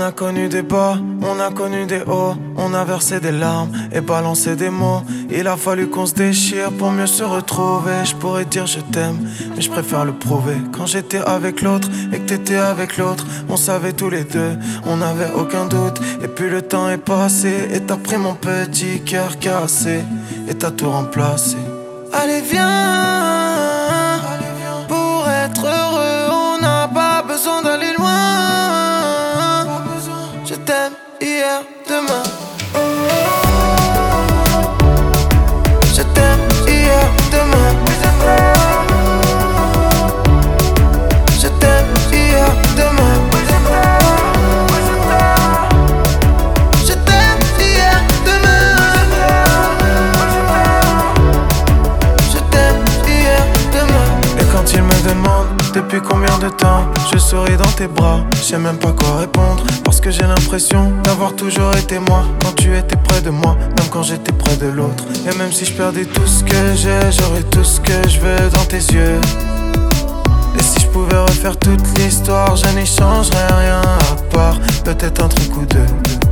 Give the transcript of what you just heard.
a connu des bas, on a connu des hauts. On a versé des larmes et balancé des mots. Il a fallu qu'on se déchire pour mieux se retrouver. Je pourrais dire je t'aime, mais je préfère le prouver. Quand j'étais avec l'autre et que t'étais avec l'autre, on savait tous les deux, on n'avait aucun doute. Et puis le temps est passé et t'as pris mon petit cœur cassé et t'as tout remplacé. Allez viens, pour être heureux on n'a pas besoin d'aller loin. Je t'aime hier, demain. Je t'aime hier, demain. Je t'aime hier, demain. Je t'aime hier, demain. Je t'aime hier, demain. Et quand il me demande depuis combien de temps je souris dans tes bras, je sais même pas quoi répondre, parce que j'ai l'impression d'avoir toujours été moi quand tu étais près de moi, même quand j'étais près de l'autre. Et même si je perdais tout ce que j'ai, j'aurais tout ce que je veux dans tes yeux. Et si je pouvais refaire toute l'histoire, je n'y changerais rien à part peut-être un truc ou deux.